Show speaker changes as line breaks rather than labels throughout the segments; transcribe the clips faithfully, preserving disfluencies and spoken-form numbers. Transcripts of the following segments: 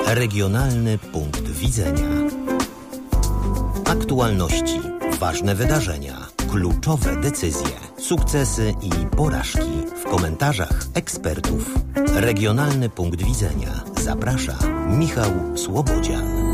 Regionalny punkt widzenia. Aktualności, ważne wydarzenia, kluczowe decyzje, sukcesy i porażki w komentarzach ekspertów. Regionalny punkt widzenia. Zaprasza Michał Słobodzian.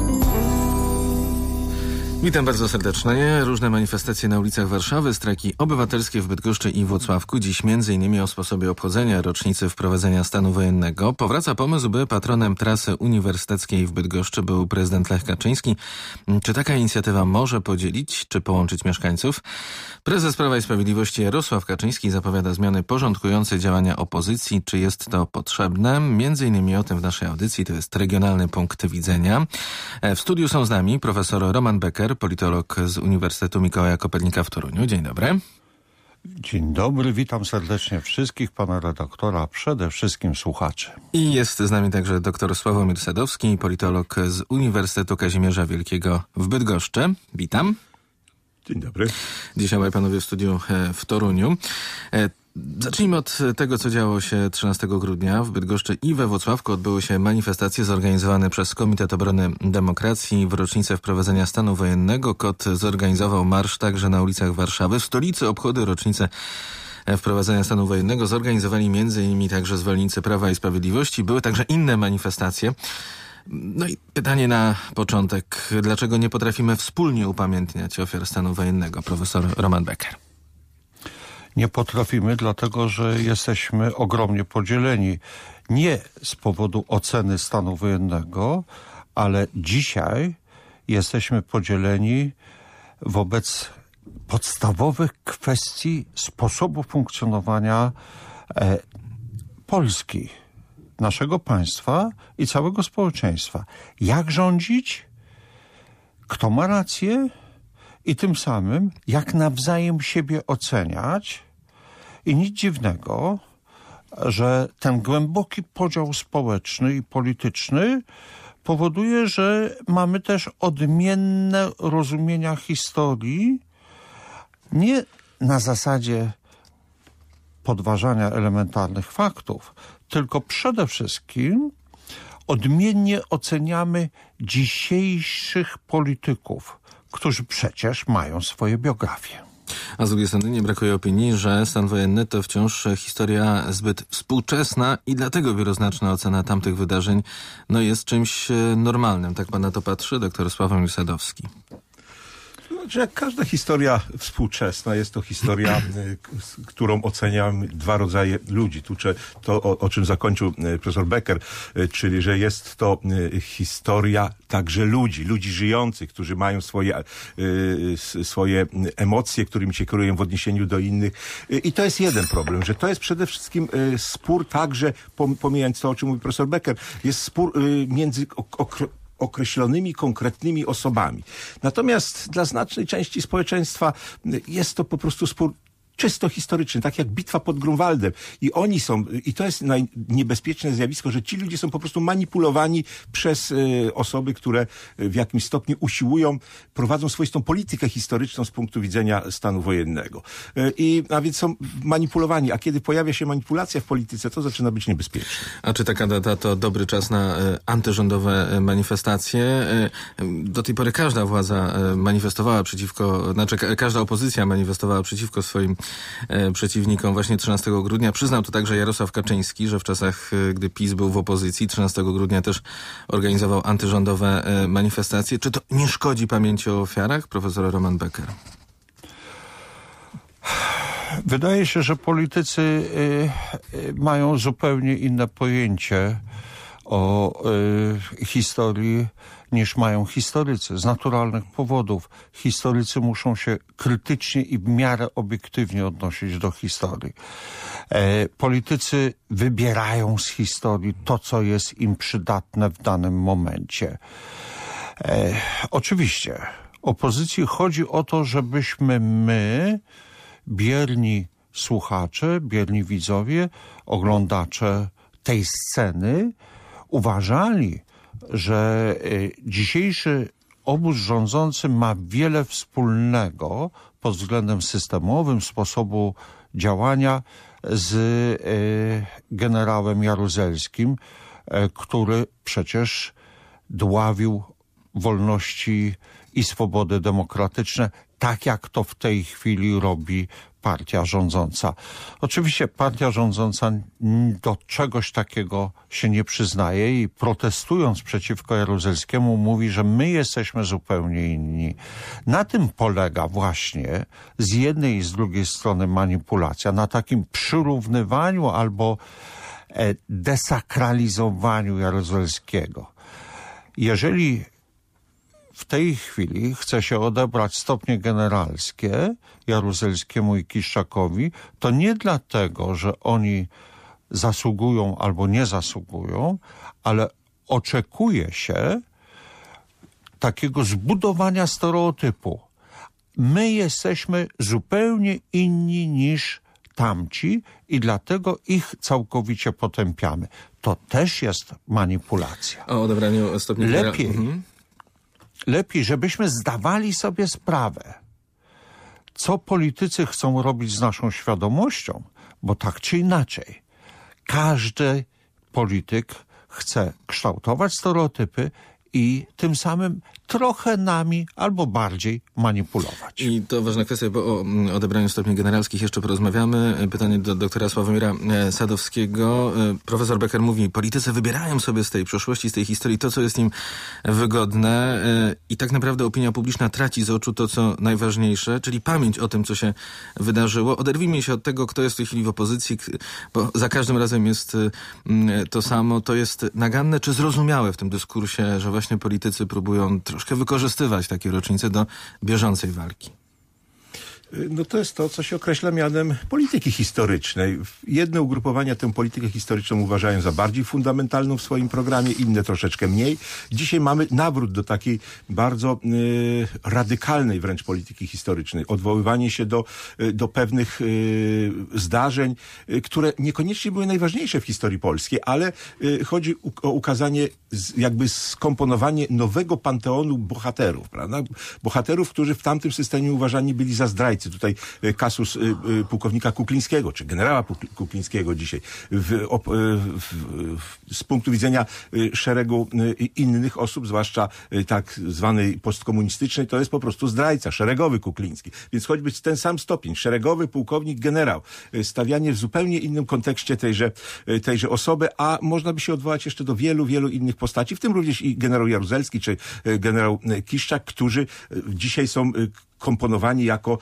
Witam bardzo serdecznie. Różne manifestacje na ulicach Warszawy, strajki obywatelskie w Bydgoszczy i Włocławku. Dziś między innymi o sposobie obchodzenia rocznicy wprowadzenia stanu wojennego. Powraca pomysł, by patronem trasy uniwersyteckiej w Bydgoszczy był prezydent Lech Kaczyński. Czy taka inicjatywa może podzielić, czy połączyć mieszkańców? Prezes Prawa i Sprawiedliwości Jarosław Kaczyński zapowiada zmiany porządkujące działania opozycji. Czy jest to potrzebne? Między innymi o tym w naszej audycji. To jest Regionalny Punkt Widzenia. W studiu są z nami profesor Roman Becker, politolog z Uniwersytetu Mikołaja Kopernika w Toruniu. Dzień dobry.
Dzień dobry, witam serdecznie wszystkich, pana redaktora, a przede wszystkim słuchaczy.
I jest z nami także dr Sławomir Sadowski, politolog z Uniwersytetu Kazimierza Wielkiego w Bydgoszczy. Witam.
Dzień dobry.
Dzisiaj obaj panowie w studiu w Toruniu. Zacznijmy od tego, co działo się trzynastego grudnia. W Bydgoszczy i we Włocławku odbyły się manifestacje zorganizowane przez Komitet Obrony Demokracji w rocznicę wprowadzenia stanu wojennego. K O T zorganizował marsz także na ulicach Warszawy. W stolicy obchody rocznicy wprowadzenia stanu wojennego zorganizowali między innymi także zwolennicy Prawa i Sprawiedliwości. Były także inne manifestacje. No i pytanie na początek. Dlaczego nie potrafimy wspólnie upamiętniać ofiar stanu wojennego? Profesor Roman Becker.
Nie potrafimy, dlatego że jesteśmy ogromnie podzieleni. Nie z powodu oceny stanu wojennego, ale dzisiaj jesteśmy podzieleni wobec podstawowych kwestii sposobu funkcjonowania e, Polski, naszego państwa i całego społeczeństwa. Jak rządzić? Kto ma rację? I tym samym, jak nawzajem siebie oceniać. I nic dziwnego, że ten głęboki podział społeczny i polityczny powoduje, że mamy też odmienne rozumienia historii, nie na zasadzie podważania elementarnych faktów, tylko przede wszystkim odmiennie oceniamy dzisiejszych polityków, którzy przecież mają swoje biografie.
A z drugiej strony nie brakuje opinii, że stan wojenny to wciąż historia zbyt współczesna i dlatego wieloznaczna ocena tamtych wydarzeń no jest czymś normalnym. Tak pan na to patrzy, doktor Sławomir Sadowski?
Znaczy, jak każda historia współczesna, jest to historia, którą oceniam dwa rodzaje ludzi. Tu to, o, o czym zakończył profesor Becker, czyli że jest to historia także ludzi, ludzi żyjących, którzy mają swoje, swoje emocje, którymi się kierują w odniesieniu do innych. I to jest jeden problem, że to jest przede wszystkim spór także, pomijając to, o czym mówi profesor Becker, jest spór między okre- określonymi, konkretnymi osobami. Natomiast dla znacznej części społeczeństwa jest to po prostu spór czysto historyczny, tak jak bitwa pod Grunwaldem. I oni są, i to jest niebezpieczne zjawisko, że ci ludzie są po prostu manipulowani przez y, osoby, które w jakimś stopniu usiłują, prowadzą swoistą politykę historyczną z punktu widzenia stanu wojennego. Y, I, a więc są manipulowani. A kiedy pojawia się manipulacja w polityce, to zaczyna być niebezpieczne.
A czy taka data to dobry czas na y, antyrządowe y, manifestacje? Y, do tej pory każda władza y, manifestowała przeciwko, znaczy ka- każda opozycja manifestowała przeciwko swoim przeciwnikom właśnie trzynastego grudnia. Przyznał to także Jarosław Kaczyński, że w czasach, gdy PiS był w opozycji, trzynastego grudnia też organizował antyrządowe manifestacje. Czy to nie szkodzi pamięci o ofiarach? Profesor Roman Becker.
Wydaje się, że politycy y, y, mają zupełnie inne pojęcie o y, historii niż mają historycy. Z naturalnych powodów historycy muszą się krytycznie i w miarę obiektywnie odnosić do historii. E, politycy wybierają z historii to, co jest im przydatne w danym momencie. E, oczywiście opozycji chodzi o to, żebyśmy my, bierni słuchacze, bierni widzowie, oglądacze tej sceny, uważali, że dzisiejszy obóz rządzący ma wiele wspólnego pod względem systemowym, sposobu działania z generałem Jaruzelskim, który przecież dławił wolności i swobody demokratyczne, tak jak to w tej chwili robi partia rządząca. Oczywiście partia rządząca do czegoś takiego się nie przyznaje i protestując przeciwko Jaruzelskiemu mówi, że my jesteśmy zupełnie inni. Na tym polega właśnie z jednej i z drugiej strony manipulacja, na takim przyrównywaniu albo desakralizowaniu Jaruzelskiego. Jeżeli w tej chwili chce się odebrać stopnie generalskie Jaruzelskiemu i Kiszczakowi, to nie dlatego, że oni zasługują albo nie zasługują, ale oczekuje się takiego zbudowania stereotypu. My jesteśmy zupełnie inni niż tamci i dlatego ich całkowicie potępiamy. To też jest manipulacja.
O odebraniu stopni
Lepiej.
Mhm.
Lepiej, żebyśmy zdawali sobie sprawę, co politycy chcą robić z naszą świadomością, bo tak czy inaczej, każdy polityk chce kształtować stereotypy i tym samym trochę nami albo bardziej manipulować.
I to ważna kwestia, bo o odebraniu stopni generalskich jeszcze porozmawiamy. Pytanie do doktora Sławomira Sadowskiego. Profesor Becker mówi, politycy wybierają sobie z tej przeszłości, z tej historii to, co jest im wygodne i tak naprawdę opinia publiczna traci z oczu to, co najważniejsze, czyli pamięć o tym, co się wydarzyło. Oderwijmy się od tego, kto jest w tej chwili w opozycji, bo za każdym razem jest to samo. To jest naganne czy zrozumiałe w tym dyskursie, że właśnie politycy próbują troszkę wykorzystywać takie rocznice do bieżącej walki.
No to jest to, co się określa mianem polityki historycznej. Jedne ugrupowania tę politykę historyczną uważają za bardziej fundamentalną w swoim programie, inne troszeczkę mniej. Dzisiaj mamy nawrót do takiej bardzo y, radykalnej wręcz polityki historycznej. Odwoływanie się do, y, do pewnych y, zdarzeń, y, które niekoniecznie były najważniejsze w historii polskiej, ale y, chodzi u, o ukazanie, z, jakby skomponowanie nowego panteonu bohaterów, prawda? Bohaterów, którzy w tamtym systemie uważani byli za zdrajców. Tutaj kasus pułkownika Kuklińskiego, czy generała Kuklińskiego dzisiaj w, op, w, w, z punktu widzenia szeregu innych osób, zwłaszcza tak zwanej postkomunistycznej, to jest po prostu zdrajca, szeregowy Kukliński. Więc choćby ten sam stopień, szeregowy pułkownik, generał, stawianie w zupełnie innym kontekście tejże, tejże osoby, a można by się odwołać jeszcze do wielu, wielu innych postaci, w tym również i generał Jaruzelski, czy generał Kiszczak, którzy dzisiaj są komponowani jako,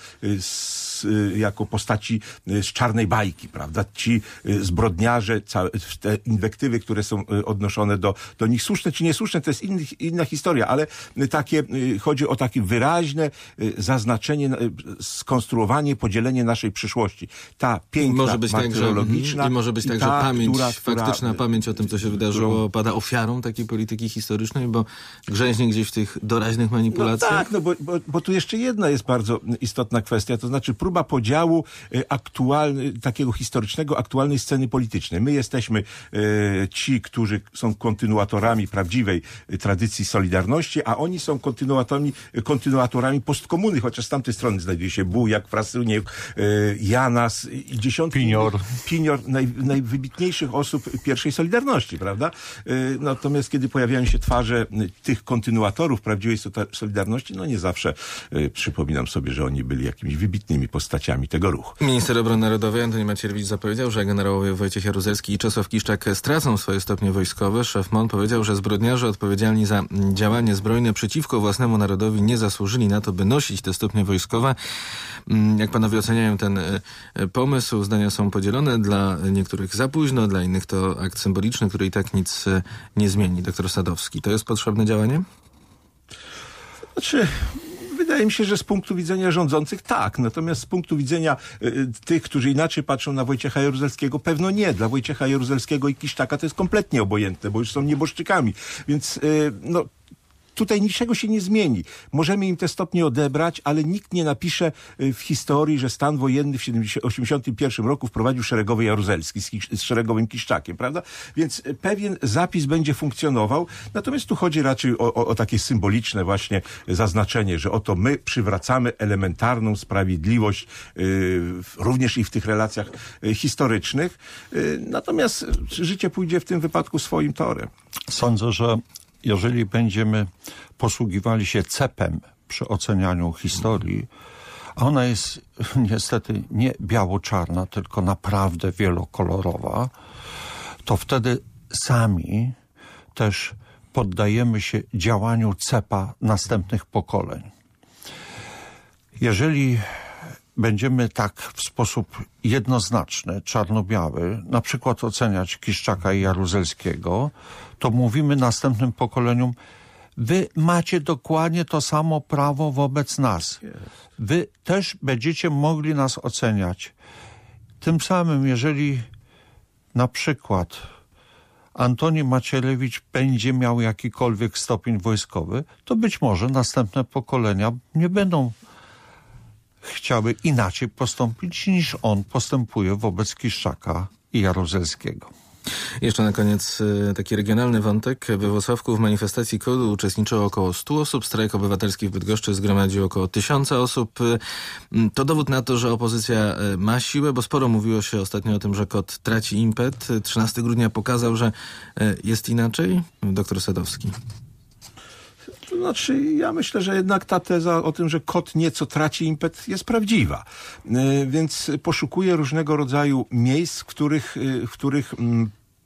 jako postaci z czarnej bajki, prawda? Ci zbrodniarze, te inwektywy, które są odnoszone do, do nich, słuszne czy niesłuszne, to jest inny, inna historia, ale takie, chodzi o takie wyraźne zaznaczenie, skonstruowanie, podzielenie naszej przyszłości. Ta piękna,
może być
martyrologiczna.
Tak, że, I może być tak,
ta,
że pamięć,
która,
faktyczna która, pamięć o tym, co się wydarzyło, którą, pada ofiarą takiej polityki historycznej, bo grzęźnie gdzieś w tych doraźnych manipulacjach.
No tak, no bo, bo, bo tu jeszcze jedna jest bardzo istotna kwestia, to znaczy próba podziału aktualny, takiego historycznego, aktualnej sceny politycznej. My jesteśmy e, ci, którzy są kontynuatorami prawdziwej tradycji Solidarności, a oni są kontynuatorami, kontynuatorami postkomuny, chociaż z tamtej strony znajduje się Bujak, Frasyniuk, e, Janas i dziesiątki
Pinior,
Pinior naj, najwybitniejszych osób pierwszej Solidarności, prawda? E, natomiast kiedy pojawiają się twarze tych kontynuatorów prawdziwej Solidarności, no nie zawsze e, przypominam sobie, że oni byli jakimiś wybitnymi postaciami tego ruchu.
Minister Obrony Narodowej Antoni Macierewicz zapowiedział, że generałowie Wojciech Jaruzelski i Czesław Kiszczak stracą swoje stopnie wojskowe. Szef M O N powiedział, że zbrodniarze odpowiedzialni za działanie zbrojne przeciwko własnemu narodowi nie zasłużyli na to, by nosić te stopnie wojskowe. Jak panowie oceniają ten pomysł? Zdania są podzielone. Dla niektórych za późno, dla innych to akt symboliczny, który i tak nic nie zmieni. Doktor Sadowski, to jest potrzebne działanie?
Znaczy... Wydaje mi się, że z punktu widzenia rządzących tak, natomiast z punktu widzenia y, tych, którzy inaczej patrzą na Wojciecha Jaruzelskiego, pewno nie. Dla Wojciecha Jaruzelskiego i Kiszczaka to jest kompletnie obojętne, bo już są nieboszczykami. Więc y, no tutaj niczego się nie zmieni. Możemy im te stopnie odebrać, ale nikt nie napisze w historii, że stan wojenny w osiemdziesiątym pierwszym roku wprowadził szeregowy Jaruzelski z, z szeregowym Kiszczakiem, prawda? Więc pewien zapis będzie funkcjonował, natomiast tu chodzi raczej o, o, o takie symboliczne właśnie zaznaczenie, że oto my przywracamy elementarną sprawiedliwość yy, również i w tych relacjach yy, historycznych. Yy, natomiast życie pójdzie w tym wypadku swoim torem.
Sądzę, że jeżeli będziemy posługiwali się cepem przy ocenianiu historii, a ona jest niestety nie biało-czarna, tylko naprawdę wielokolorowa, to wtedy sami też poddajemy się działaniu cepa następnych pokoleń. Jeżeli będziemy tak w sposób jednoznaczny, czarno-biały, na przykład oceniać Kiszczaka i Jaruzelskiego, to mówimy następnym pokoleniom: wy macie dokładnie to samo prawo wobec nas. Wy też będziecie mogli nas oceniać. Tym samym, jeżeli na przykład Antoni Macierewicz będzie miał jakikolwiek stopień wojskowy, to być może następne pokolenia nie będą chciały inaczej postąpić, niż on postępuje wobec Kiszczaka i Jaruzelskiego.
Jeszcze na koniec taki regionalny wątek. We Włocławku w manifestacji kodu uczestniczyło około stu osób. Strajk obywatelski w Bydgoszczy zgromadził około tysiąca osób. To dowód na to, że opozycja ma siłę, bo sporo mówiło się ostatnio o tym, że kod traci impet. trzynastego grudnia pokazał, że jest inaczej. Doktor Sadowski.
To znaczy, ja myślę, że jednak ta teza o tym, że kot nieco traci impet, jest prawdziwa. Yy, więc poszukuję różnego rodzaju miejsc, w których, yy, w których yy,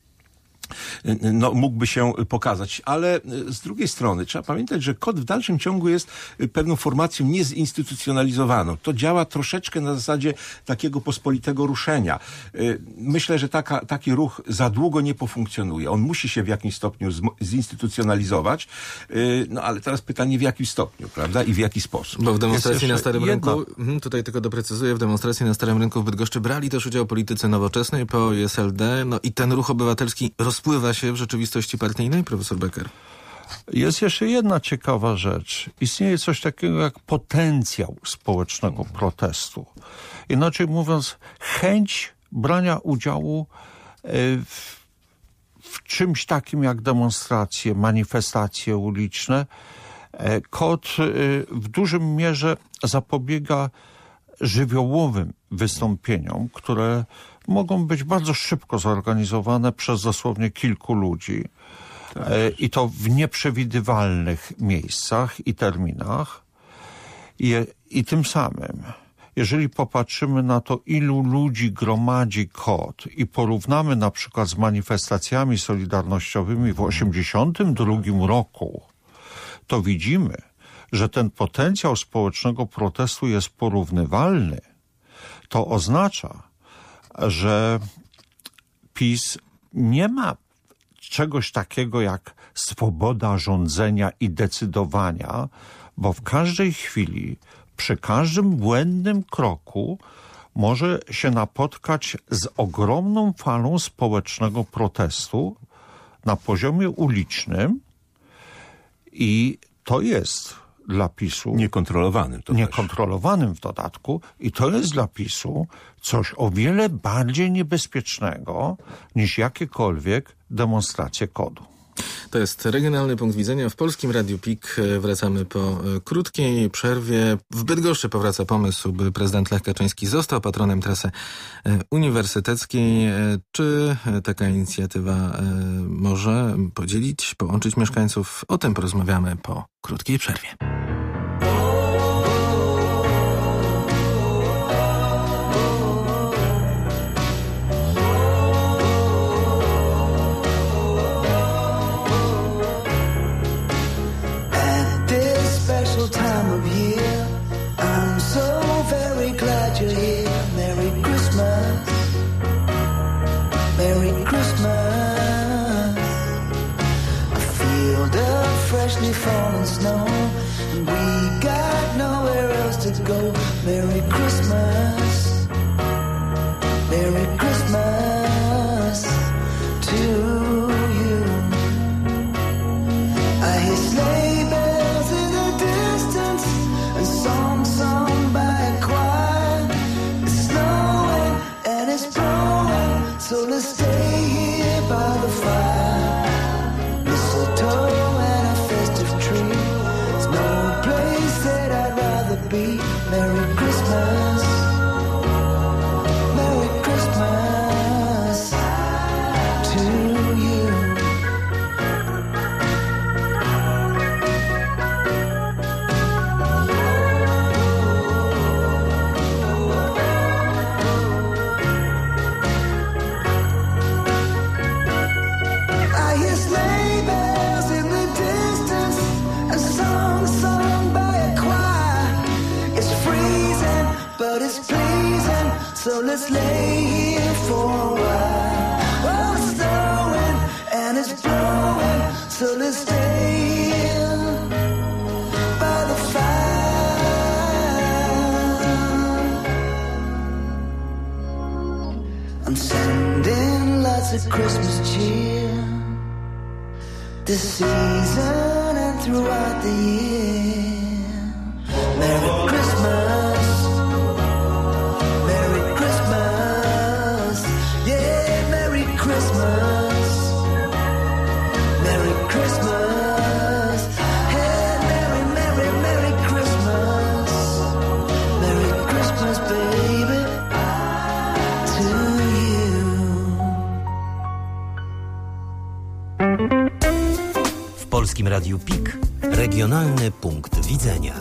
no, mógłby się pokazać. Ale z drugiej strony trzeba pamiętać, że kod w dalszym ciągu jest pewną formacją niezinstytucjonalizowaną. To działa troszeczkę na zasadzie takiego pospolitego ruszenia. Myślę, że taka, taki ruch za długo nie pofunkcjonuje. On musi się w jakimś stopniu zinstytucjonalizować. No ale teraz pytanie, w jakim stopniu, prawda? I w jaki sposób.
Bo w demonstracji na Starym
jedna...
Rynku, tutaj tylko doprecyzuję, w demonstracji na Starym Rynku w Bydgoszczy brali też udział politycy Nowoczesnej, P O i S L D. No i ten ruch obywatelski rozpływa się w rzeczywistości partyjnej, profesor Becker?
Jest jeszcze jedna ciekawa rzecz. Istnieje coś takiego jak potencjał społecznego protestu. Inaczej mówiąc, chęć brania udziału w, w czymś takim jak demonstracje, manifestacje uliczne. Kod w dużym mierze zapobiega żywiołowym wystąpieniom, które mogą być bardzo szybko zorganizowane przez dosłownie kilku ludzi. Tak. I to w nieprzewidywalnych miejscach i terminach. I, I tym samym, jeżeli popatrzymy na to, ilu ludzi gromadzi kod i porównamy na przykład z manifestacjami solidarnościowymi w osiemdziesiątym drugim roku, to widzimy, że ten potencjał społecznego protestu jest porównywalny. To oznacza, że PiS nie ma czegoś takiego jak swoboda rządzenia i decydowania, bo w każdej chwili, przy każdym błędnym kroku może się napotkać z ogromną falą społecznego protestu na poziomie ulicznym i to jest dla PiSu...
Niekontrolowanym. To
niekontrolowanym w dodatku. I to jest dla PiSu coś o wiele bardziej niebezpiecznego niż jakiekolwiek demonstracje kodu.
To jest regionalny punkt widzenia. W Polskim Radiu P I K wracamy po krótkiej przerwie. W Bydgoszczy powraca pomysł, by prezydent Lech Kaczyński został patronem trasy uniwersyteckiej. Czy taka inicjatywa może podzielić, połączyć mieszkańców? O tym porozmawiamy po krótkiej przerwie.
Falling snow, and we got nowhere else to go. Merry Christmas, Merry Christmas to you. I hear sleigh bells Merry Christmas, Merry Christmas to you. I hear sleigh bells in the distance, a song sung by a choir. It's freezing, but it's pleasing, so let's lay here for a while. Oh, it's snowing and it's blowing, so let's stay here by the fire. I'm sending lots of Christmas cheer this season and throughout the year. Merry Christmas, Merry Christmas, yeah, Merry Christmas, Merry Christmas, hey, Merry, Merry, Merry Christmas, Merry Christmas, baby, to you.
W Polskim Radiu P I K regionalny punkt widzenia.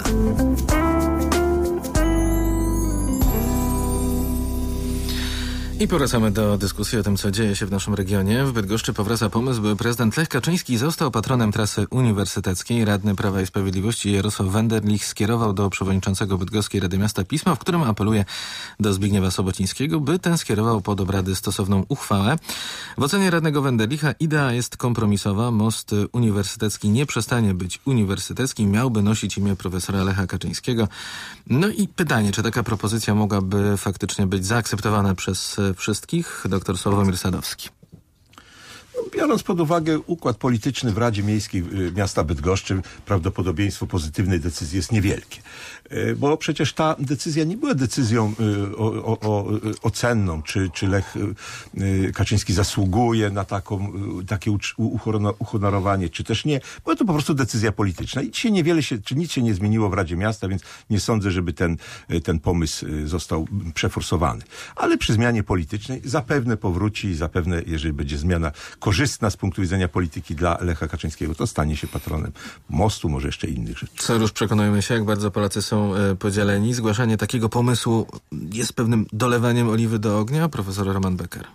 I powracamy do dyskusji o tym, co dzieje się w naszym regionie. W Bydgoszczy powraca pomysł, by prezydent Lech Kaczyński został patronem trasy uniwersyteckiej. Radny Prawa i Sprawiedliwości Jarosław Wenderlich skierował do przewodniczącego Bydgoskiej Rady Miasta pismo, w którym apeluje do Zbigniewa Sobocińskiego, by ten skierował pod obrady stosowną uchwałę. W ocenie radnego Wenderlicha idea jest kompromisowa. Most uniwersytecki nie przestanie być uniwersytecki. Miałby nosić imię profesora Lecha Kaczyńskiego. No i pytanie, czy taka propozycja mogłaby faktycznie być zaakceptowana przez wszystkich? Doktor Sławomir Sadowski.
Biorąc pod uwagę układ polityczny w Radzie Miejskiej miasta Bydgoszczy, prawdopodobieństwo pozytywnej decyzji jest niewielkie. Bo przecież ta decyzja nie była decyzją o, o, o, ocenną, czy, czy Lech Kaczyński zasługuje na taką, takie uhonorowanie, czy też nie. Była to po prostu decyzja polityczna. I dzisiaj niewiele się, czy nic się nie zmieniło w Radzie Miasta, więc nie sądzę, żeby ten, ten pomysł został przeforsowany. Ale przy zmianie politycznej zapewne powróci i zapewne, jeżeli będzie zmiana korzystna z punktu widzenia polityki dla Lecha Kaczyńskiego, to stanie się patronem mostu, może jeszcze innych rzeczy.
Co już przekonujemy się, jak bardzo Polacy są e, podzieleni. Zgłaszanie takiego pomysłu jest pewnym dolewaniem oliwy do ognia? Profesor Roman Becker.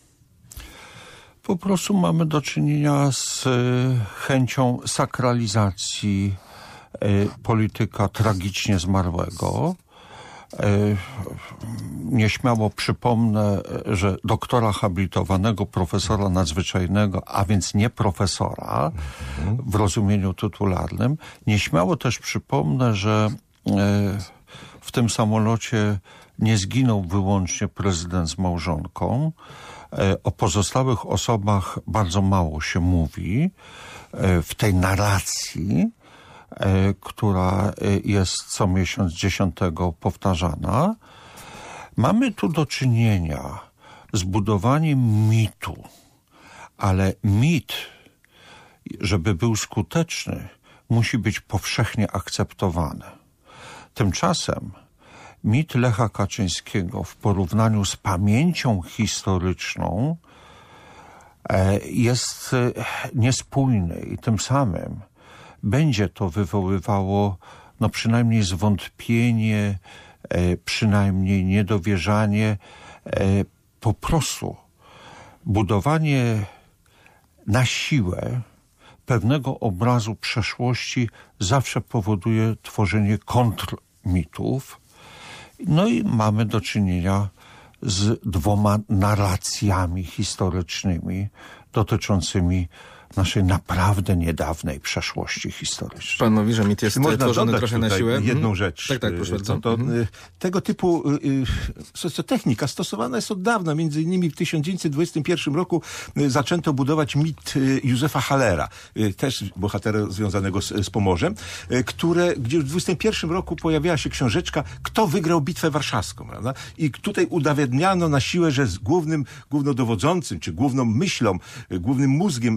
Po prostu mamy do czynienia z chęcią sakralizacji polityka tragicznie zmarłego. Nieśmiało przypomnę, że doktora habilitowanego, profesora nadzwyczajnego, a więc nie profesora w rozumieniu tytularnym. Nieśmiało też przypomnę, że w tym samolocie nie zginął wyłącznie prezydent z małżonką. O pozostałych osobach bardzo mało się mówi w tej narracji, która jest co miesiąc dziesiątego powtarzana. Mamy tu do czynienia z budowaniem mitu, ale mit, żeby był skuteczny, musi być powszechnie akceptowany. Tymczasem mit Lecha Kaczyńskiego w porównaniu z pamięcią historyczną jest niespójny i tym samym będzie to wywoływało no przynajmniej zwątpienie, e, przynajmniej niedowierzanie, e, po prostu budowanie na siłę pewnego obrazu przeszłości zawsze powoduje tworzenie kontrmitów. No i mamy do czynienia z dwoma narracjami historycznymi dotyczącymi naszej naprawdę niedawnej przeszłości historycznej.
Pan mówi, że mit jest
Można
tworzony
dodać
trochę na siłę.
jedną
hmm?
rzecz.
Tak, tak, proszę bardzo.
To, to, hmm. Tego typu socjotechnika stosowana jest od dawna. Między innymi w tysiąc dziewięćset dwudziestym pierwszym roku zaczęto budować mit Józefa Hallera, też bohatera związanego z, z Pomorzem, które, gdzie w dwudziestym pierwszym roku pojawiała się książeczka Kto wygrał bitwę warszawską, prawda? I tutaj udowadniano na siłę, że z głównym, głównodowodzącym, czy główną myślą, głównym mózgiem zwycięstwa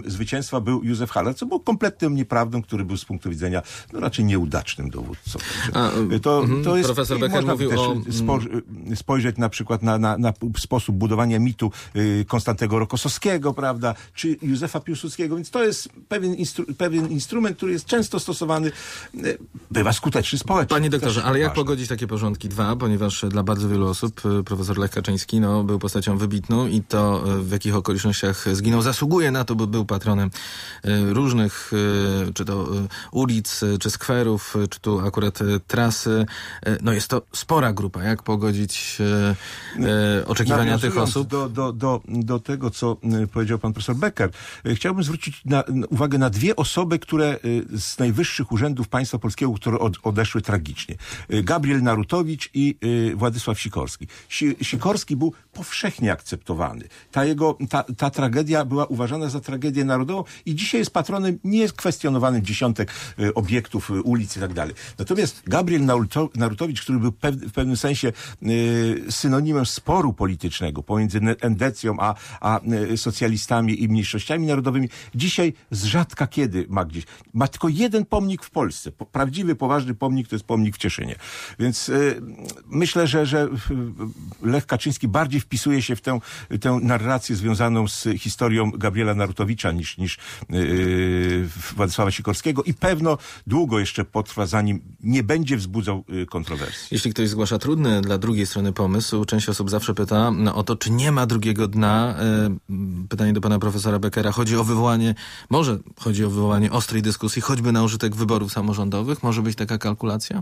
zwycięstwa był Józef Haller, co było kompletną nieprawdą, który był z punktu widzenia no, raczej nieudacznym dowódcą.
A,
to,
mm,
to jest,
profesor Becker
można
mówił
też
o...
Spo- spojrzeć na przykład na, na, na sposób budowania mitu y, Konstantego Rokossowskiego, prawda, czy Józefa Piłsudskiego, więc to jest pewien, instru- pewien instrument, który jest często stosowany, y, bywa skuteczny społecznie.
Panie doktorze, ale jak
ważne.
pogodzić takie porządki? Dwa, ponieważ dla bardzo wielu osób y, profesor Lech Kaczyński no, był postacią wybitną i to y, w jakich okolicznościach zginął zasługuje na to, by był patronem y, różnych y, czy to y, ulic, y, czy skwerów, y, czy tu akurat y, trasy. Y, no jest to spora grupa. Jak pogodzić y, y, oczekiwania tych
Nawiązując
osób?
Do, do, do, do tego, co y, powiedział pan profesor Becker, y, chciałbym zwrócić na, na uwagę na dwie osoby, które y, z najwyższych urzędów państwa polskiego, które od, odeszły tragicznie. Y, Gabriel Narutowicz i y, Władysław Sikorski. Si, Sikorski był powszechnie akceptowany. Ta jego, ta, ta tragedia była uważana za tragedię narodową i dzisiaj jest patronem niekwestionowanym dziesiątek y, obiektów, y, ulic i tak dalej. Natomiast Gabriel Naruto, Narutowicz, który był pew, w pewnym sensie y, synonimem sporu politycznego pomiędzy endecją a, a y, socjalistami i mniejszościami narodowymi, dzisiaj z rzadka kiedy ma gdzieś. Ma tylko jeden pomnik w Polsce. Po, prawdziwy, poważny pomnik to jest pomnik w Cieszynie. Więc y, myślę, że, że y, Lech Kaczyński bardziej wpisuje się w tę, tę narrację związaną z historią Gabriela Narutowicza niż, niż yy, Władysława Sikorskiego i pewno długo jeszcze potrwa, zanim nie będzie wzbudzał yy, kontrowersji.
Jeśli ktoś zgłasza trudny dla drugiej strony pomysł, część osób zawsze pyta no, o to, czy nie ma drugiego dna. Yy, pytanie do pana profesora Beckera. Chodzi o wywołanie, może chodzi o wywołanie ostrej dyskusji, choćby na użytek wyborów samorządowych. Może być taka kalkulacja?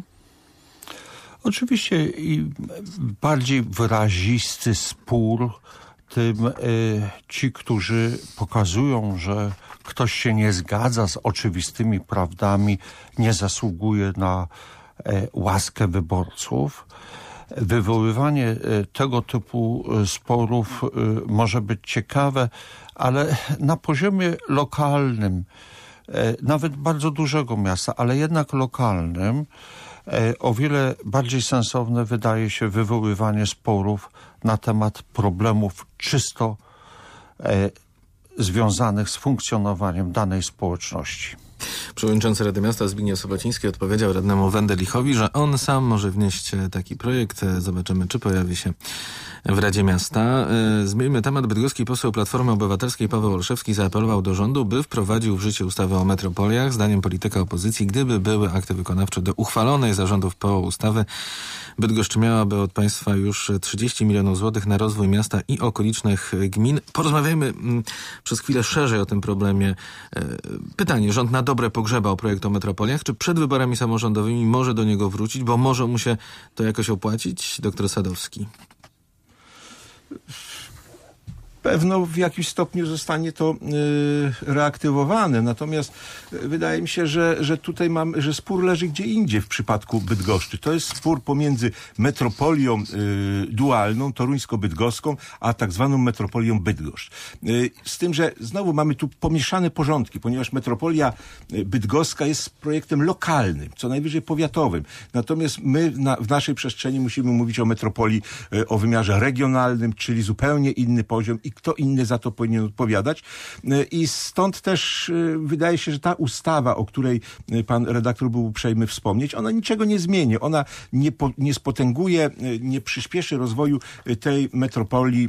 Oczywiście i bardziej wyrazisty spór, tym y, ci, którzy pokazują, że ktoś się nie zgadza z oczywistymi prawdami, nie zasługuje na y, łaskę wyborców. Wywoływanie y, tego typu y, sporów y, może być ciekawe, ale na poziomie lokalnym, y, nawet bardzo dużego miasta, ale jednak lokalnym, o wiele bardziej sensowne wydaje się wywoływanie sporów na temat problemów czysto e, związanych z funkcjonowaniem danej społeczności.
Przewodniczący Rady Miasta Zbigniew Sobociński odpowiedział radnemu Wendelichowi, że on sam może wnieść taki projekt. Zobaczymy, czy pojawi się w Radzie Miasta. Zmieńmy temat. Bydgoski poseł Platformy Obywatelskiej Paweł Olszewski zaapelował do rządu, by wprowadził w życie ustawę o metropoliach. Zdaniem polityka opozycji, gdyby były akty wykonawcze do uchwalonej zarządów P O ustawy, Bydgoszcz miałaby od państwa już trzydzieści milionów złotych na rozwój miasta i okolicznych gmin. Porozmawiajmy mm, przez chwilę szerzej o tym problemie. Pytanie, rząd na dobre pogrzebał projekt o metropoliach, czy przed wyborami samorządowymi może do niego wrócić, bo może mu się to jakoś opłacić? Doktor Sadowski.
Pewno w jakimś stopniu zostanie to y, reaktywowane. Natomiast y, wydaje mi się, że, że tutaj mam, że spór leży gdzie indziej w przypadku Bydgoszczy. To jest spór pomiędzy metropolią y, dualną, toruńsko-bydgoską, a tak zwaną metropolią Bydgoszcz. Y, z tym, że znowu mamy tu pomieszane porządki, ponieważ metropolia bydgoska jest projektem lokalnym, co najwyżej powiatowym. Natomiast my na, w naszej przestrzeni musimy mówić o metropolii y, o wymiarze regionalnym, czyli zupełnie inny poziom i kto inny za to powinien odpowiadać. I stąd też wydaje się, że ta ustawa, o której pan redaktor był uprzejmy wspomnieć, ona niczego nie zmieni. Ona nie, po, nie spotęguje, nie przyspieszy rozwoju tej metropolii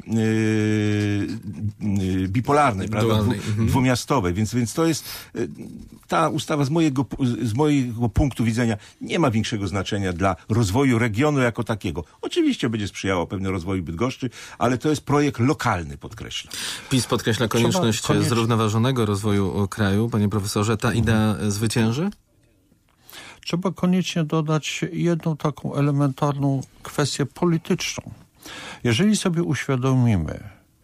yy, bipolarnej, prawda? Dwu, dwumiastowej. Więc, więc to jest ta ustawa z mojego, z mojego punktu widzenia nie ma większego znaczenia dla rozwoju regionu jako takiego. Oczywiście będzie sprzyjało pewnie rozwoju Bydgoszczy, ale to jest projekt lokalny, podkreślam.
PiS podkreśla konieczność
Trzeba koniecznie...
zrównoważonego rozwoju kraju. Panie profesorze, ta idea zwycięży?
Trzeba koniecznie dodać jedną taką elementarną kwestię polityczną. Jeżeli sobie uświadomimy,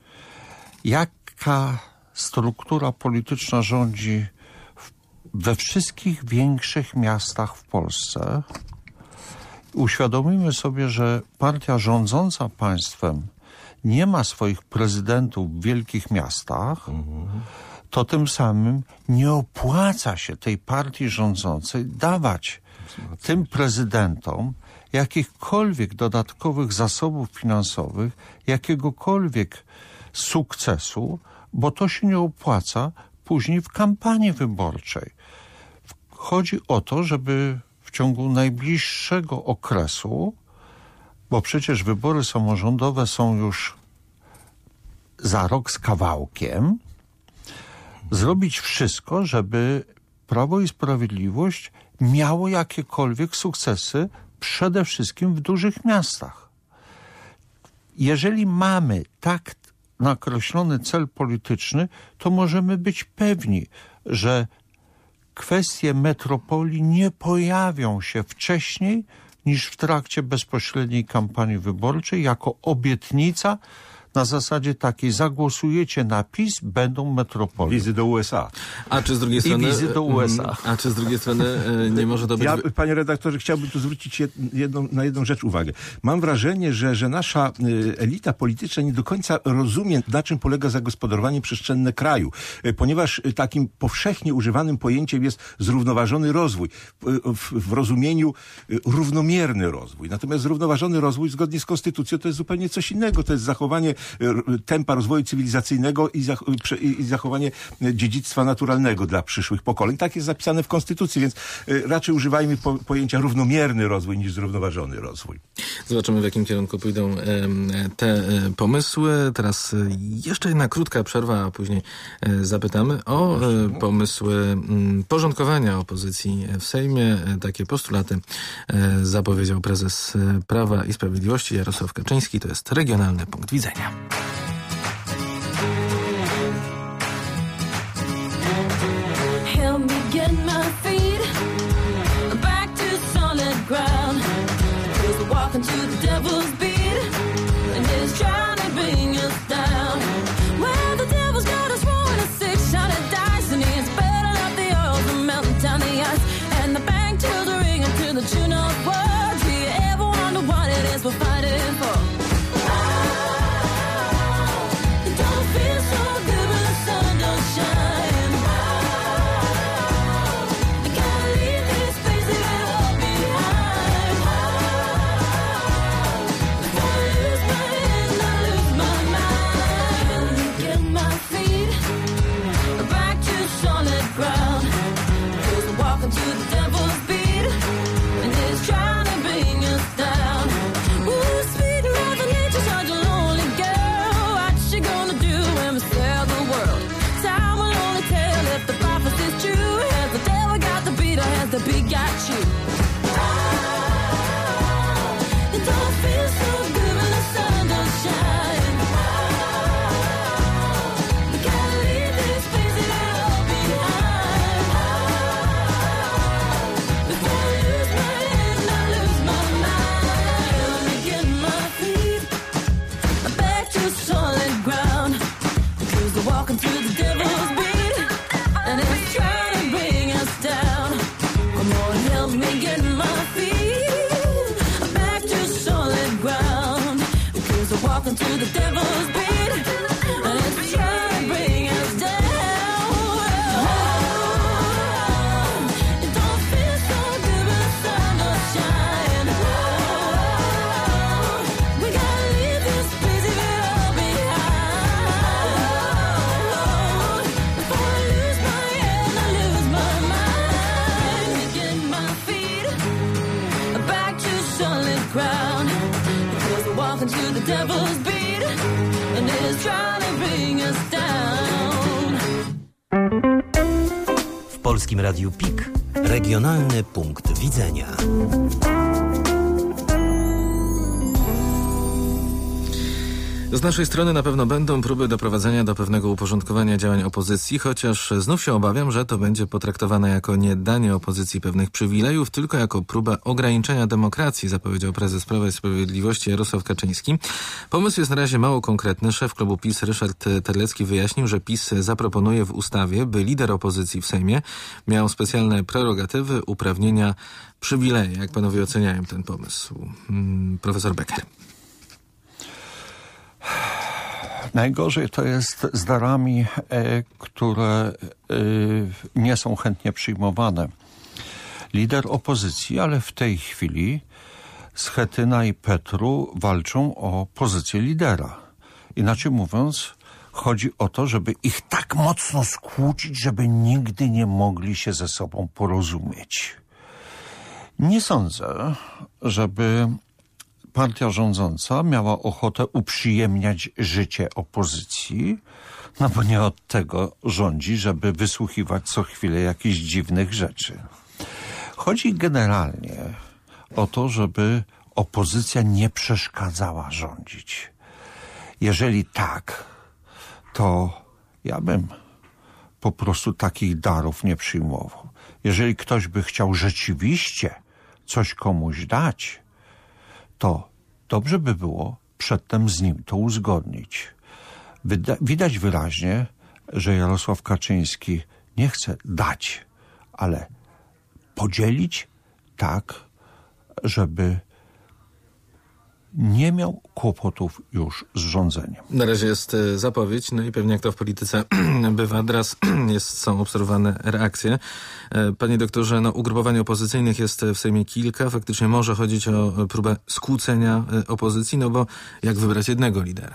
jaka struktura polityczna rządzi w, we wszystkich większych miastach w Polsce, uświadomimy sobie, że partia rządząca państwem nie ma swoich prezydentów w wielkich miastach, mhm. to tym samym nie opłaca się tej partii rządzącej dawać tym prezydentom jakichkolwiek dodatkowych zasobów finansowych, jakiegokolwiek sukcesu, bo to się nie opłaca później w kampanii wyborczej. Chodzi o to, żeby w ciągu najbliższego okresu, bo przecież wybory samorządowe są już za rok z kawałkiem, zrobić wszystko, żeby Prawo i Sprawiedliwość miało jakiekolwiek sukcesy, przede wszystkim w dużych miastach. Jeżeli mamy tak nakreślony cel polityczny, to możemy być pewni, że kwestie metropolii nie pojawią się wcześniej niż w trakcie bezpośredniej kampanii wyborczej jako obietnica na zasadzie takiej: zagłosujecie na PiS, będą metropolie.
Wizy do U S A.
A czy z drugiej strony...
I wizy do U S A.
A czy z drugiej strony nie może to być...
Ja, panie redaktorze, chciałbym tu zwrócić jedną, na jedną rzecz uwagę. Mam wrażenie, że, że nasza elita polityczna nie do końca rozumie, na czym polega zagospodarowanie przestrzenne kraju, ponieważ takim powszechnie używanym pojęciem jest zrównoważony rozwój. W, w rozumieniu równomierny rozwój. Natomiast zrównoważony rozwój zgodnie z konstytucją to jest zupełnie coś innego. To jest zachowanie tempa rozwoju cywilizacyjnego i, zach i zachowanie dziedzictwa naturalnego dla przyszłych pokoleń. Tak jest zapisane w konstytucji, więc raczej używajmy po pojęcia równomierny rozwój niż zrównoważony rozwój.
Zobaczymy, w jakim kierunku pójdą te pomysły. Teraz jeszcze jedna krótka przerwa, a później zapytamy o pomysły porządkowania opozycji w Sejmie. Takie postulaty zapowiedział prezes Prawa i Sprawiedliwości Jarosław Kaczyński. To jest Regionalny Punkt Widzenia.
Help me get my feet back to solid ground. 'Cause we're walking to the devil's beat and he's trying to bring us down. Well, the devil's got us rolling a six-shotted dice and he's burning up the oil from melting down the ice. And the bank tills are ringing to the tune of words. Do you ever wonder what it is we're fighting for? The big got you. It don't feel so good when the sun don't shine. We gotta leave this place and it all behind. Before I lose my head and I lose my mind. Let me get my feet back to solid ground. Because we're walking through the devil's beat and it's trying to bring us down. Come on, help me get my feet back to solid ground. Because we're walking through the devil's beat and it's trying to bring us down. Oh, it don't feel so good when the sun don't shine. Oh, we gotta leave this place and it all behind. Oh, before I lose my head and I lose my mind. Get my feet back to solid ground. Because we're walking to the devil's beat and it's trying to bring us down.
W Polskim Radiu PiK Regionalny Punkt Widzenia.
Z naszej strony na pewno będą próby doprowadzenia do pewnego uporządkowania działań opozycji, chociaż znów się obawiam, że to będzie potraktowane jako nie danie opozycji pewnych przywilejów, tylko jako próbę ograniczenia demokracji, zapowiedział prezes Prawa i Sprawiedliwości Jarosław Kaczyński. Pomysł jest na razie mało konkretny. Szef klubu PiS Ryszard Terlecki wyjaśnił, że PiS zaproponuje w ustawie, by lider opozycji w Sejmie miał specjalne prerogatywy, uprawnienia, przywileje. Jak panowie oceniają ten pomysł? Hmm, profesor Becker.
Najgorzej to jest z darami, e, które e, nie są chętnie przyjmowane. Lider opozycji, ale w tej chwili Schetyna i Petru walczą o pozycję lidera. Inaczej mówiąc, chodzi o to, żeby ich tak mocno skłócić, żeby nigdy nie mogli się ze sobą porozumieć. Nie sądzę, żeby partia rządząca miała ochotę uprzyjemniać życie opozycji, no bo nie od tego rządzi, żeby wysłuchiwać co chwilę jakichś dziwnych rzeczy. Chodzi generalnie o to, żeby opozycja nie przeszkadzała rządzić. Jeżeli tak, to ja bym po prostu takich darów nie przyjmował. Jeżeli ktoś by chciał rzeczywiście coś komuś dać, to dobrze by było przedtem z nim to uzgodnić. Wyda- widać wyraźnie, że Jarosław Kaczyński nie chce dać, ale podzielić tak, żeby nie miał kłopotów już z rządzeniem.
Na razie jest e, zapowiedź, no i pewnie jak to w polityce bywa, teraz jest, są obserwowane reakcje. E, Panie doktorze, no ugrupowań opozycyjnych jest w Sejmie kilka. Faktycznie może chodzić o próbę skłócenia e, opozycji, no bo jak wybrać jednego lidera?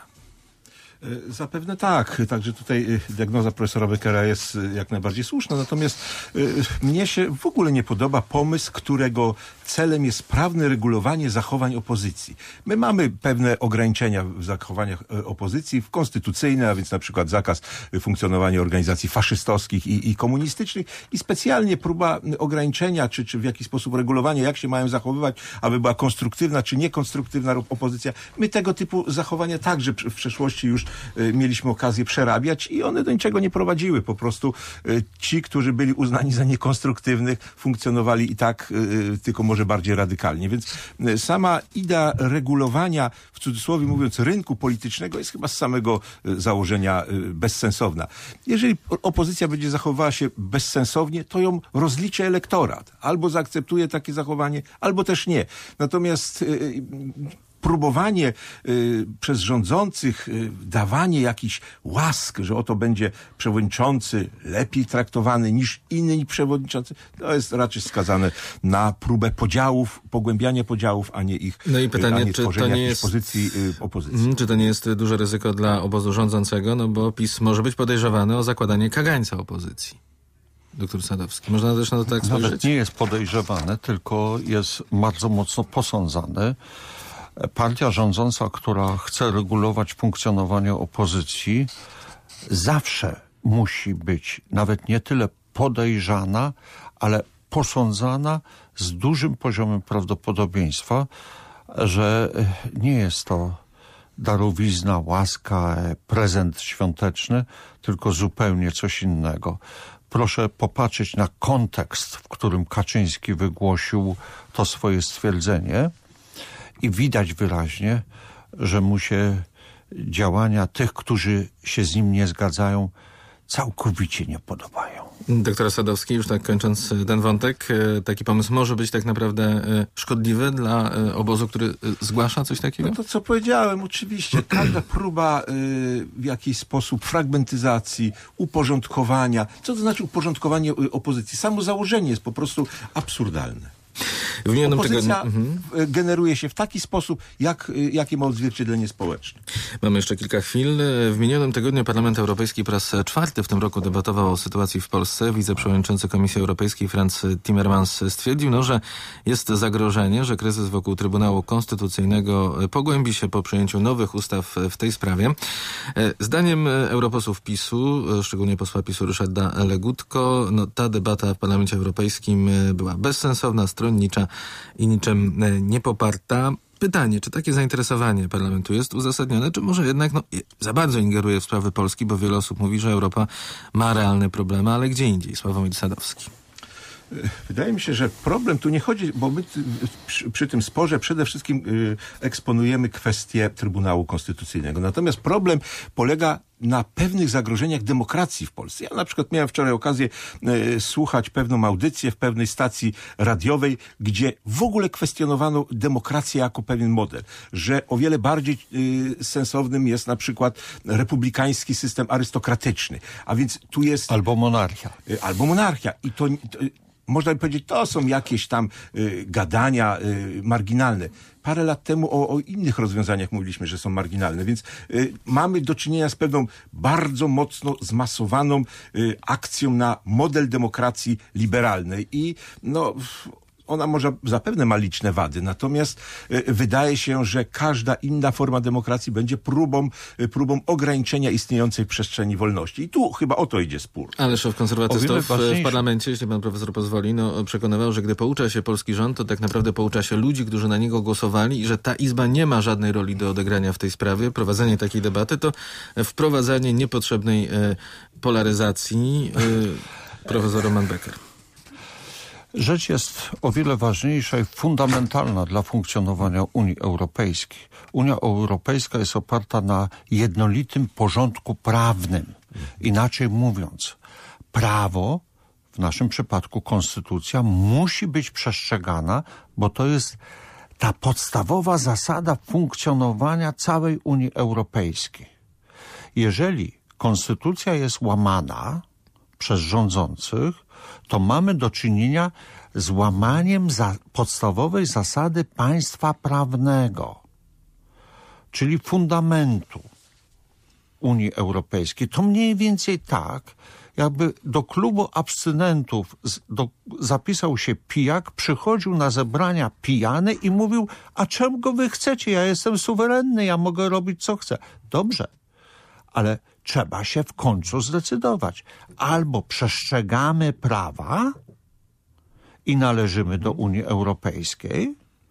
Zapewne tak. Także tutaj diagnoza profesora Beckera jest jak najbardziej słuszna. Natomiast y, mnie się w ogóle nie podoba pomysł, którego celem jest sprawne regulowanie zachowań opozycji. My mamy pewne ograniczenia w zachowaniach opozycji, konstytucyjne, a więc na przykład zakaz funkcjonowania organizacji faszystowskich i, i komunistycznych i specjalnie próba ograniczenia, czy, czy w jakiś sposób regulowania, jak się mają zachowywać, aby była konstruktywna, czy niekonstruktywna opozycja. My tego typu zachowania także w przeszłości już y, mieliśmy okazję przerabiać i one do niczego nie prowadziły. Po prostu y, ci, którzy byli uznani za niekonstruktywnych, funkcjonowali i tak y, tylko może bardziej radykalnie. Więc y, sama idea regulowania, w cudzysłowie mówiąc, rynku politycznego jest chyba z samego y, założenia y, bezsensowna. Jeżeli opozycja będzie zachowywała się bezsensownie, to ją rozliczy elektorat. Albo zaakceptuje takie zachowanie, albo też nie. Natomiast y, próbowanie y, przez rządzących y, dawanie jakichś łask, że oto będzie przewodniczący lepiej traktowany niż inni przewodniczący, to jest raczej skazane na próbę podziałów, pogłębiania podziałów, a nie ich
No i pytanie,
a nie
czy
tworzenia
to nie
jakiejś
jest
pozycji y, opozycji.
Mm, Czy to nie jest duże ryzyko dla obozu rządzącego? No bo PiS może być podejrzewany o zakładanie kagańca opozycji. Doktor Sadowski. Można też na to tak spojrzeć?
Nawet nie jest podejrzewany, tylko jest bardzo mocno posądzany. Partia rządząca, która chce regulować funkcjonowanie opozycji, zawsze musi być nawet nie tyle podejrzana, ale posądzana z dużym poziomem prawdopodobieństwa, że nie jest to darowizna, łaska, prezent świąteczny, tylko zupełnie coś innego. Proszę popatrzeć na kontekst, w którym Kaczyński wygłosił to swoje stwierdzenie i widać wyraźnie, że mu się działania tych, którzy się z nim nie zgadzają, całkowicie nie podobają.
Doktor Sadowski, już tak kończąc ten wątek, taki pomysł może być tak naprawdę szkodliwy dla obozu, który zgłasza coś takiego?
No to co powiedziałem, oczywiście każda próba y, w jakiś sposób fragmentyzacji, uporządkowania. Co to znaczy uporządkowanie opozycji? Samo założenie jest po prostu absurdalne.
W minionym
Opozycja
tygodniu... Mhm.
generuje się w taki sposób, jak, jakie ma odzwierciedlenie społeczne.
Mamy jeszcze kilka chwil. W minionym tygodniu Parlament Europejski po raz czwarty w tym roku debatował o sytuacji w Polsce. Wiceprzewodniczący Komisji Europejskiej Frans Timmermans stwierdził, no, że jest zagrożenie, że kryzys wokół Trybunału Konstytucyjnego pogłębi się po przyjęciu nowych ustaw w tej sprawie. Zdaniem europosłów PiSu, szczególnie posła PiSu Ryszarda Legutko, no, ta debata w Parlamencie Europejskim była bezsensowna, stronnicza i niczym niepoparta. Pytanie, czy takie zainteresowanie parlamentu jest uzasadnione, czy może jednak no, za bardzo ingeruje w sprawy Polski, bo wiele osób mówi, że Europa ma realne problemy, ale gdzie indziej? Sławomir Sadowski.
Wydaje mi się, że problem tu nie chodzi, bo my przy, przy tym sporze przede wszystkim y, eksponujemy kwestię Trybunału Konstytucyjnego. Natomiast problem polega na pewnych zagrożeniach demokracji w Polsce. Ja na przykład miałem wczoraj okazję y, słuchać pewną audycję w pewnej stacji radiowej, gdzie w ogóle kwestionowano demokrację jako pewien model, że o wiele bardziej y, sensownym jest na przykład republikański system arystokratyczny. A więc tu jest...
Albo monarchia.
Y, albo monarchia. I to... to można by powiedzieć, to są jakieś tam y, gadania y, marginalne. Parę lat temu o, o innych rozwiązaniach mówiliśmy, że są marginalne, więc y, mamy do czynienia z pewną bardzo mocno zmasowaną y, akcją na model demokracji liberalnej i no... Ona może zapewne ma liczne wady, natomiast y, wydaje się, że każda inna forma demokracji będzie próbą, y, próbą ograniczenia istniejącej przestrzeni wolności. I tu chyba o to idzie spór.
Ale szef konserwatystów
O wiele
w parlamencie, jeśli pan profesor pozwoli, no, przekonywał, że gdy poucza się polski rząd, to tak naprawdę poucza się ludzi, którzy na niego głosowali i że ta Izba nie ma żadnej roli do odegrania w tej sprawie. Prowadzenie takiej debaty to wprowadzanie niepotrzebnej e, polaryzacji. E, profesor Roman Becker.
Rzecz jest o wiele ważniejsza i fundamentalna dla funkcjonowania Unii Europejskiej. Unia Europejska jest oparta na jednolitym porządku prawnym. Inaczej mówiąc, prawo, w naszym przypadku konstytucja, musi być przestrzegana, bo to jest ta podstawowa zasada funkcjonowania całej Unii Europejskiej. Jeżeli konstytucja jest łamana przez rządzących, to mamy do czynienia z łamaniem za podstawowej zasady państwa prawnego, czyli fundamentu Unii Europejskiej. To mniej więcej tak, jakby do klubu abstynentów z, do, zapisał się pijak, przychodził na zebrania pijany i mówił, a czego wy chcecie? Ja jestem suwerenny, ja mogę robić co chcę. Dobrze, ale trzeba się w końcu zdecydować. Albo przestrzegamy prawa i należymy do Unii Europejskiej,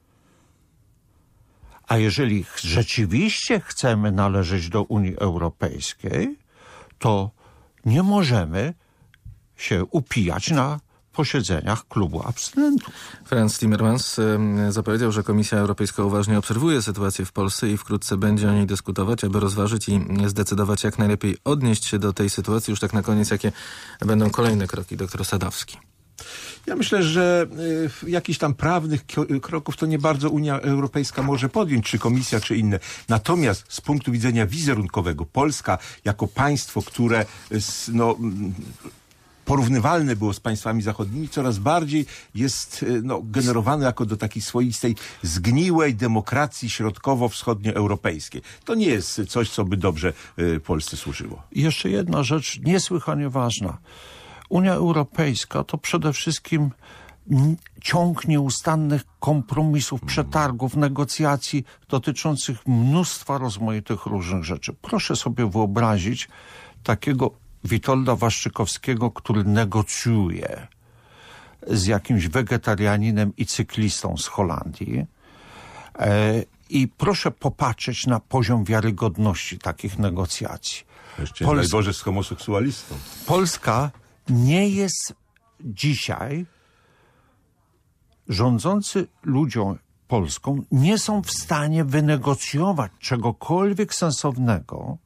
a jeżeli rzeczywiście chcemy należeć do Unii Europejskiej, to nie możemy się upijać na posiedzeniach klubu abstynentów.
Franz Timmermans y, zapowiedział, że Komisja Europejska uważnie obserwuje sytuację w Polsce i wkrótce będzie o niej dyskutować, aby rozważyć i zdecydować, jak najlepiej odnieść się do tej sytuacji. Już tak na koniec, jakie będą kolejne kroki, doktor Sadowski.
Ja myślę, że y, jakichś tam prawnych kio- kroków to nie bardzo Unia Europejska może podjąć, czy Komisja, czy inne. Natomiast z punktu widzenia wizerunkowego, Polska jako państwo, które s, no, porównywalne było z państwami zachodnimi, coraz bardziej jest no, generowane jako do takiej swoistej zgniłej demokracji środkowo-wschodnioeuropejskiej. To nie jest coś, co by dobrze y, Polsce służyło.
I jeszcze jedna rzecz niesłychanie ważna. Unia Europejska to przede wszystkim ciąg nieustannych kompromisów, przetargów, negocjacji dotyczących mnóstwa rozmaitych różnych rzeczy. Proszę sobie wyobrazić takiego Witolda Waszczykowskiego, który negocjuje z jakimś wegetarianinem i cyklistą z Holandii. E, I proszę popatrzeć na poziom wiarygodności takich negocjacji.
Jeszcze
Pols-
daj Boże z homoseksualistą.
Polska nie jest dzisiaj, rządzący ludziom Polską nie są w stanie wynegocjować czegokolwiek sensownego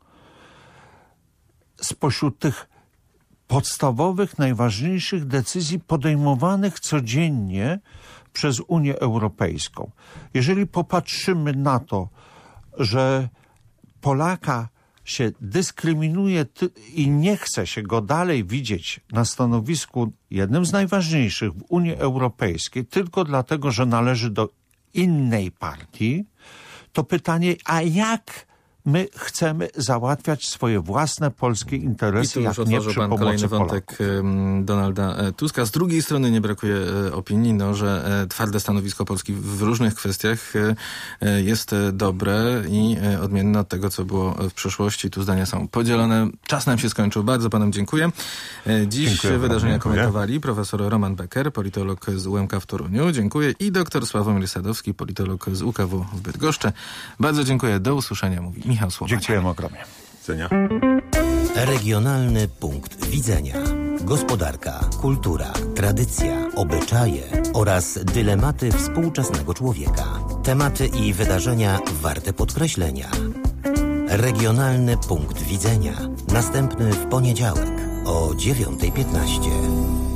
spośród tych podstawowych, najważniejszych decyzji podejmowanych codziennie przez Unię Europejską. Jeżeli popatrzymy na to, że Polaka się dyskryminuje ty- i nie chce się go dalej widzieć na stanowisku jednym z najważniejszych w Unii Europejskiej, tylko dlatego, że należy do innej partii, to pytanie, a jak my chcemy załatwiać swoje własne polskie
I
interesy,
tu już
jak nie
otworzył
przy
pan
pomocy
kolejny
Polaków.
wątek ym, Donalda e, Tuska. Z drugiej strony nie brakuje e, opinii, no, że e, twarde stanowisko Polski w różnych kwestiach e, e, jest e, dobre i e, odmienne od tego, co było w przeszłości. Tu zdania są podzielone. Czas nam się skończył. Bardzo panom dziękuję. E, dziś
Dziękuję
wydarzenia
bardzo.
komentowali profesor Roman Becker, politolog z U M K w Toruniu. Dziękuję. I doktor Sławomir Sadowski, politolog z U K W w Bydgoszczy. Bardzo dziękuję. Do usłyszenia, mówi Michał Słowacki.
Dziękujemy ogromnie.
Cenia.
Regionalny punkt widzenia. Gospodarka, kultura, tradycja, obyczaje oraz dylematy współczesnego człowieka. Tematy i wydarzenia warte podkreślenia. Regionalny punkt widzenia. Następny w poniedziałek o dziewiąta piętnaście.